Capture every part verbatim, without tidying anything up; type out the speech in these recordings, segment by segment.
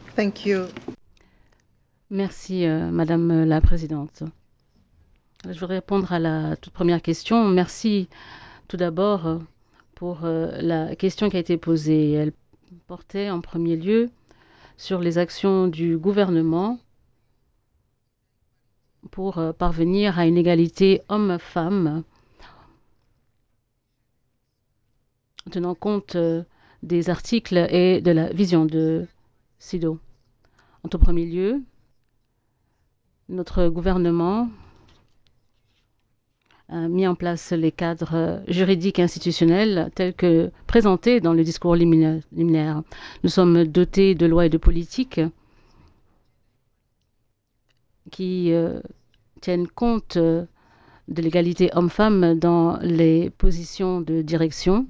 Thank you. Merci, euh, Madame la Présidente. Je voudrais répondre à la toute première question. Merci tout d'abord euh, pour euh, la question qui a été posée. Elle portait en premier lieu sur les actions du gouvernement pour euh, parvenir à une égalité homme-femme, tenant compte euh, des articles et de la vision de SIDO. En tout premier lieu, notre gouvernement a mis en place les cadres juridiques et institutionnels tels que présentés dans le discours liminaire. Nous sommes dotés de lois et de politiques qui euh, tiennent compte euh, de l'égalité homme-femme dans les positions de direction,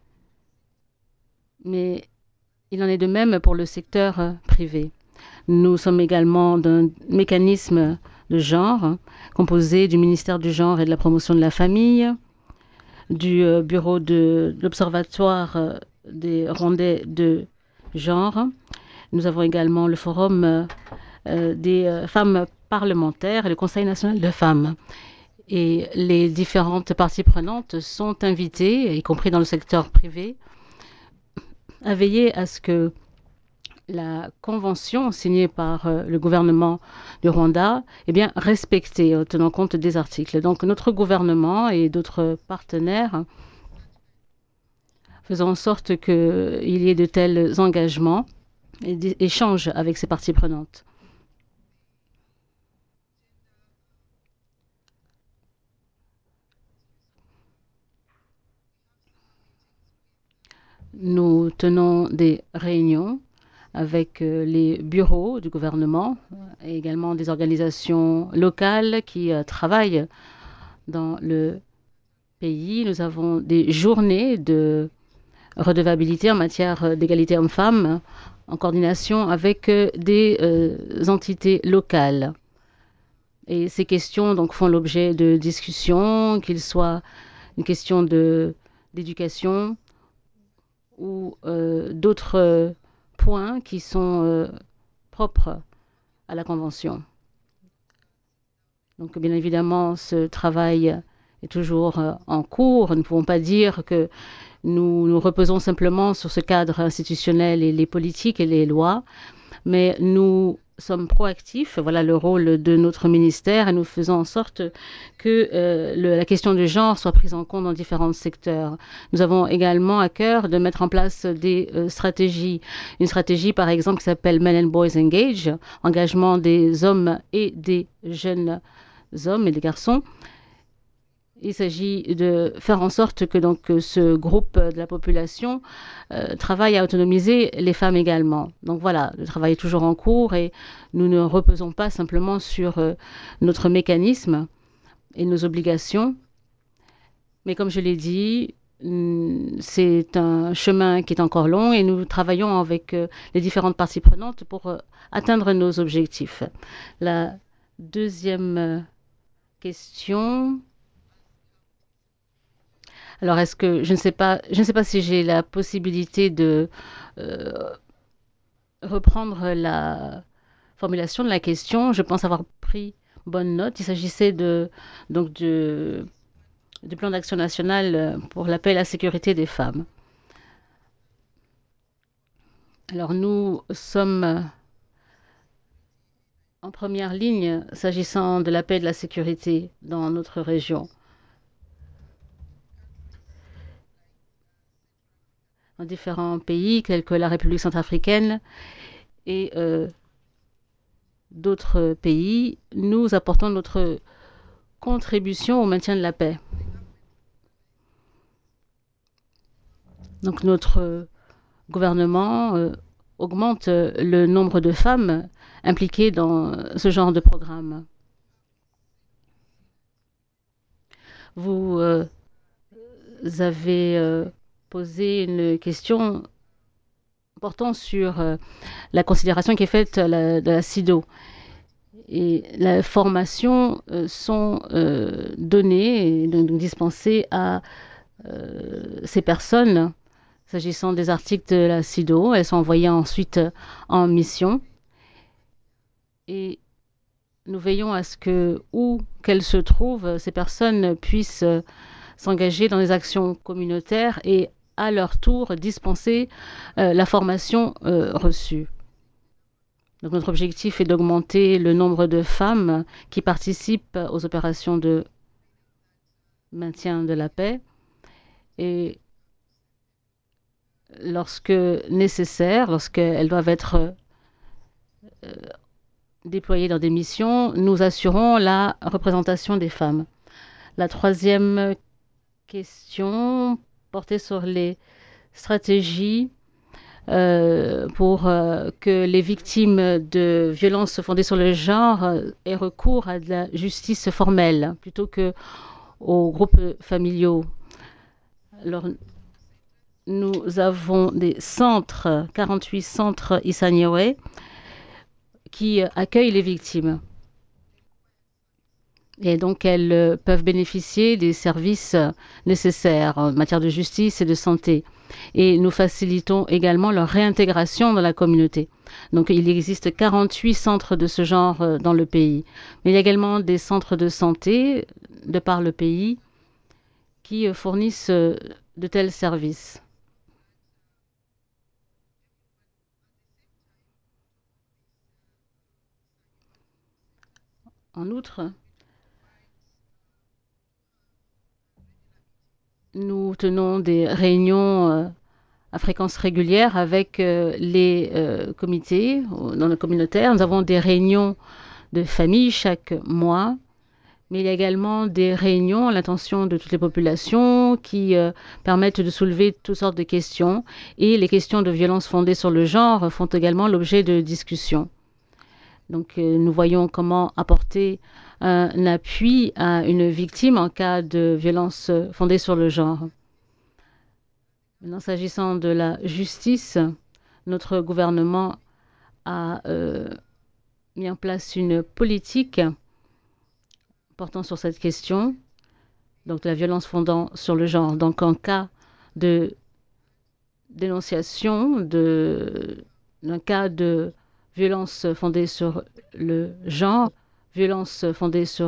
mais il en est de même pour le secteur euh, privé. Nous sommes également d'un mécanisme de genre composé du ministère du genre et de la promotion de la famille, du euh, bureau de l'Observatoire euh, des Rwandais de genre. Nous avons également le forum euh, euh, des euh, femmes parlementaires et le Conseil national de femmes. Et les différentes parties prenantes sont invitées, y compris dans le secteur privé, à veiller à ce que la convention signée par euh, le gouvernement du Rwanda est bien respectée, en tenant compte des articles. Donc notre gouvernement et d'autres partenaires faisant en sorte qu'il y ait de tels engagements et des échanges avec ces parties prenantes. Nous tenons des réunions avec euh, les bureaux du gouvernement et également des organisations locales qui euh, travaillent dans le pays. Nous avons des journées de redevabilité en matière d'égalité hommes-femmes en coordination avec euh, des euh, entités locales. Et ces questions donc font l'objet de discussions, qu'il soit une question de d'éducation ou euh, d'autres euh, points qui sont euh, propres à la Convention. Donc bien évidemment, ce travail est toujours euh, en cours. Nous ne pouvons pas dire que nous nous reposons simplement sur ce cadre institutionnel et les politiques et les lois, mais nous sommes proactifs, voilà le rôle de notre ministère, et nous faisons en sorte que euh, le, la question du genre soit prise en compte dans différents secteurs. Nous avons également à cœur de mettre en place des euh, stratégies. Une stratégie, par exemple, qui s'appelle Men and Boys Engage, engagement des hommes et des jeunes hommes et des garçons. Il s'agit de faire en sorte que donc ce groupe de la population euh, travaille à autonomiser les femmes également. Donc voilà, le travail est toujours en cours et nous ne reposons pas simplement sur euh, notre mécanisme et nos obligations. Mais comme je l'ai dit, c'est un chemin qui est encore long et nous travaillons avec euh, les différentes parties prenantes pour euh, atteindre nos objectifs. La deuxième euh, question. Alors, est-ce que je ne sais pas, je ne sais pas si j'ai la possibilité de euh, reprendre la formulation de la question. Je pense avoir pris bonne note. Il s'agissait de donc de, du plan d'action national pour la paix et la sécurité des femmes. Alors, nous sommes en première ligne s'agissant de la paix et de la sécurité dans notre région. Dans différents pays tels que la République centrafricaine et euh, d'autres pays, nous apportons notre contribution au maintien de la paix. Donc notre gouvernement euh, augmente le nombre de femmes impliquées dans ce genre de programme. Vous euh, avez euh, posé une question portant sur euh, la considération qui est faite de la, de la SIDO. Et la formation euh, sont euh, données et donc dispensées à euh, ces personnes. S'agissant des articles de la SIDO, elles sont envoyées ensuite en mission et nous veillons à ce que, où qu'elles se trouvent, ces personnes puissent s'engager dans les actions communautaires et à leur tour dispenser euh, la formation euh, reçue. Donc notre objectif est d'augmenter le nombre de femmes qui participent aux opérations de maintien de la paix et lorsque nécessaire, lorsqu'elles doivent être euh, déployées dans des missions, nous assurons la représentation des femmes. La troisième question portait sur les stratégies euh, pour euh, que les victimes de violences fondées sur le genre euh, aient recours à de la justice formelle plutôt que aux groupes familiaux. Alors, nous avons des centres, quarante-huit centres Isaniwe, qui accueillent les victimes. Et donc, elles peuvent bénéficier des services nécessaires en matière de justice et de santé. Et nous facilitons également leur réintégration dans la communauté. Donc, il existe quarante-huit centres de ce genre dans le pays. Mais il y a également des centres de santé de par le pays qui fournissent de tels services. En outre, nous tenons des réunions euh, à fréquence régulière avec euh, les euh, comités dans le communautaire. Nous avons des réunions de famille chaque mois, mais il y a également des réunions à l'intention de toutes les populations qui euh, permettent de soulever toutes sortes de questions et les questions de violence fondées sur le genre font également l'objet de discussions. Donc euh, nous voyons comment apporter un appui à une victime en cas de violence fondée sur le genre. Maintenant, s'agissant de la justice, notre gouvernement a euh, mis en place une politique portant sur cette question, donc de la violence fondant sur le genre. Donc en cas de dénonciation de, d'un cas de violence fondée sur le genre, violence fondée sur